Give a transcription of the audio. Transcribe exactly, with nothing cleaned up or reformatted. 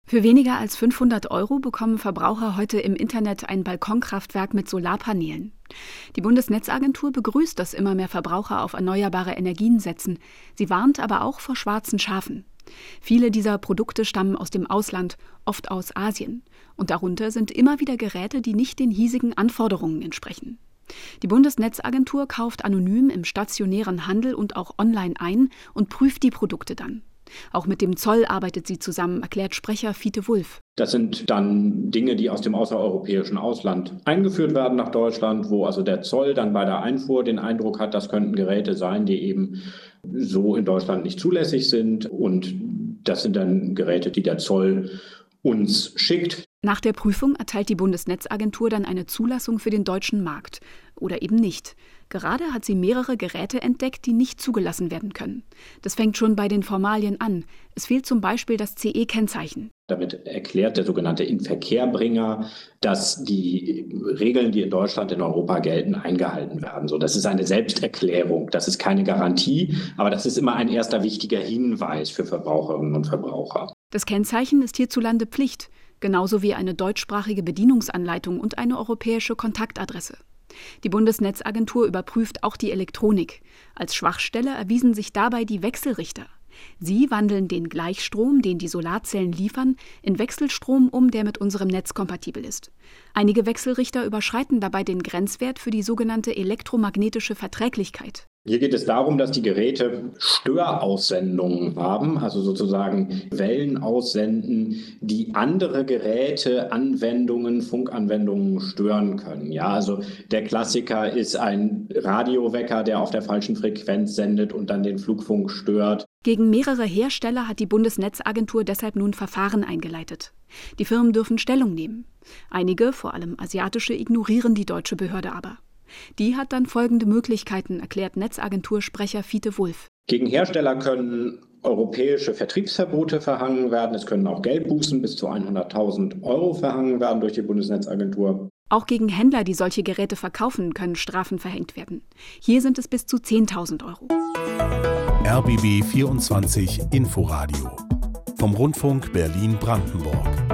Für weniger als fünfhundert Euro bekommen Verbraucher heute im Internet ein Balkonkraftwerk mit Solarpanelen. Die Bundesnetzagentur begrüßt, dass immer mehr Verbraucher auf erneuerbare Energien setzen. Sie warnt aber auch vor schwarzen Schafen. Viele dieser Produkte stammen aus dem Ausland, oft aus Asien. Und darunter sind immer wieder Geräte, die nicht den hiesigen Anforderungen entsprechen. Die Bundesnetzagentur kauft anonym im stationären Handel und auch online ein und prüft die Produkte dann. Auch mit dem Zoll arbeitet sie zusammen, erklärt Sprecher Fiete Wulff. Das sind dann Dinge, die aus dem außereuropäischen Ausland eingeführt werden nach Deutschland, wo also der Zoll dann bei der Einfuhr den Eindruck hat, das könnten Geräte sein, die eben so in Deutschland nicht zulässig sind. Und das sind dann Geräte, die der Zoll uns schickt. Nach der Prüfung erteilt die Bundesnetzagentur dann eine Zulassung für den deutschen Markt. Oder eben nicht. Gerade hat sie mehrere Geräte entdeckt, die nicht zugelassen werden können. Das fängt schon bei den Formalien an. Es fehlt zum Beispiel das C E-Kennzeichen. Damit erklärt der sogenannte Inverkehrbringer, dass die Regeln, die in Deutschland, in Europa gelten, eingehalten werden. So, das ist eine Selbsterklärung, das ist keine Garantie, aber das ist immer ein erster wichtiger Hinweis für Verbraucherinnen und Verbraucher. Das Kennzeichen ist hierzulande Pflicht, genauso wie eine deutschsprachige Bedienungsanleitung und eine europäische Kontaktadresse. Die Bundesnetzagentur überprüft auch die Elektronik. Als Schwachstelle erwiesen sich dabei die Wechselrichter. Sie wandeln den Gleichstrom, den die Solarzellen liefern, in Wechselstrom um, der mit unserem Netz kompatibel ist. Einige Wechselrichter überschreiten dabei den Grenzwert für die sogenannte elektromagnetische Verträglichkeit. Hier geht es darum, dass die Geräte Störaussendungen haben, also sozusagen Wellen aussenden, die andere Geräte, Anwendungen, Funkanwendungen stören können. Ja, also der Klassiker ist ein Radiowecker, der auf der falschen Frequenz sendet und dann den Flugfunk stört. Gegen mehrere Hersteller hat die Bundesnetzagentur deshalb nun Verfahren eingeleitet. Die Firmen dürfen Stellung nehmen. Einige, vor allem asiatische, ignorieren die deutsche Behörde aber. Die hat dann folgende Möglichkeiten, erklärt Netzagentursprecher Fiete Wulff. Gegen Hersteller können europäische Vertriebsverbote verhangen werden. Es können auch Geldbußen bis zu hunderttausend Euro verhangen werden durch die Bundesnetzagentur. Auch gegen Händler, die solche Geräte verkaufen, können Strafen verhängt werden. Hier sind es bis zu zehntausend Euro. R B B vierundzwanzig Inforadio vom Rundfunk Berlin-Brandenburg.